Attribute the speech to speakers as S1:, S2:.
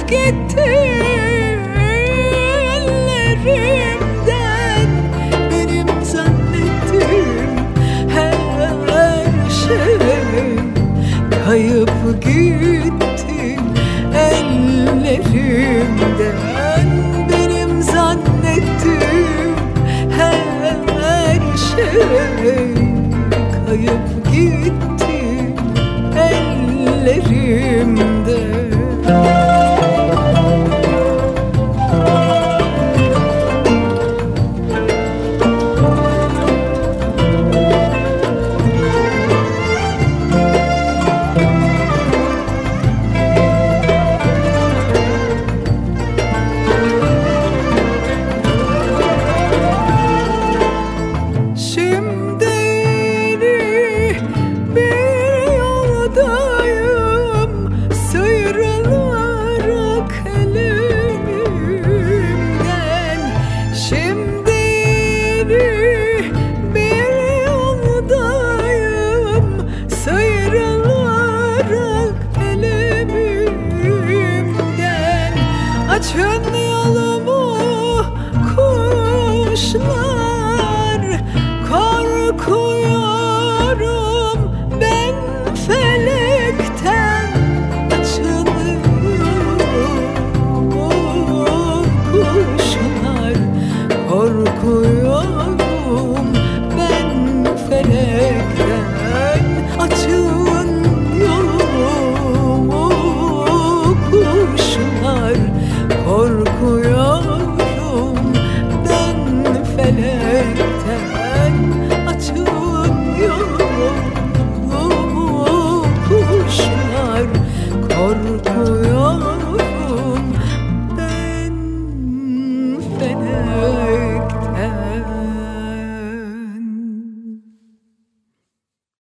S1: gitti ellerimden. Benim zannettiğim her şey kayıp gitti ellerimden. Benim zannettiğim her şey kayıp gitti ellerimden. Açın yolumu kuşlar, korkuyorum ben felekten. Açın yolumu kuşlar, korkuyorum ben felekten. Açın yolumu kuşlar, korkuyorum ben felekten. Açın yolumu kuşlar, korkuyorum.